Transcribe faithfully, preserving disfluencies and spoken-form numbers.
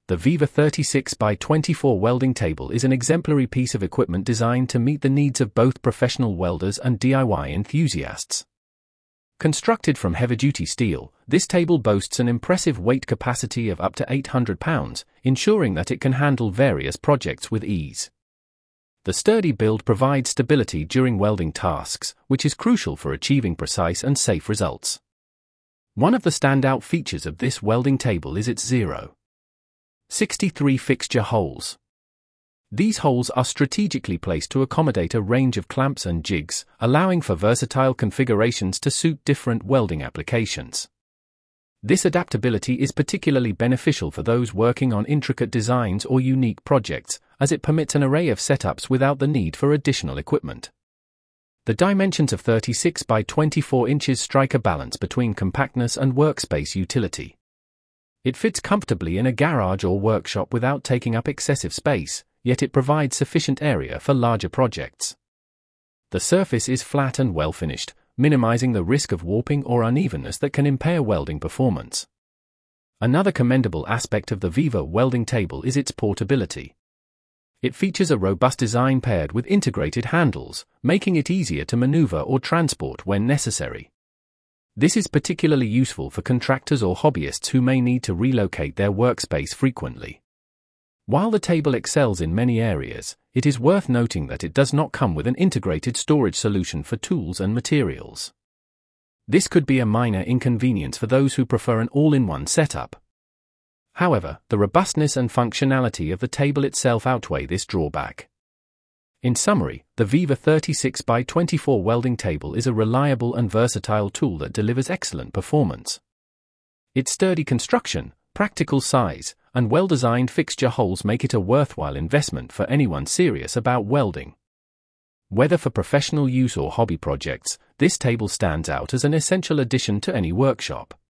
The Viva thirty-six by twenty-four welding table is an exemplary piece of equipment designed to meet the needs of both professional welders and D I Y enthusiasts. Constructed from heavy-duty steel, this table boasts an impressive weight capacity of up to eight hundred pounds, ensuring that it can handle various projects with ease. The sturdy build provides stability during welding tasks, which is crucial for achieving precise and safe results. One of the standout features of this welding table is its zero sixty-three fixture holes. These holes are strategically placed to accommodate a range of clamps and jigs, allowing for versatile configurations to suit different welding applications. This adaptability is particularly beneficial for those working on intricate designs or unique projects, as it permits an array of setups without the need for additional equipment. The dimensions of thirty-six by twenty-four inches strike a balance between compactness and workspace utility. It fits comfortably in a garage or workshop without taking up excessive space, yet it provides sufficient area for larger projects. The surface is flat and well finished, minimizing the risk of warping or unevenness that can impair welding performance. Another commendable aspect of the Viva welding table is its portability. It features a robust design paired with integrated handles, making it easier to maneuver or transport when necessary. This is particularly useful for contractors or hobbyists who may need to relocate their workspace frequently. While the table excels in many areas, it is worth noting that it does not come with an integrated storage solution for tools and materials. This could be a minor inconvenience for those who prefer an all-in-one setup. However, the robustness and functionality of the table itself outweigh this drawback. In summary, the Viva thirty-six by twenty-four welding table is a reliable and versatile tool that delivers excellent performance. Its sturdy construction, practical size, and well-designed fixture holes make it a worthwhile investment for anyone serious about welding. Whether for professional use or hobby projects, this table stands out as an essential addition to any workshop.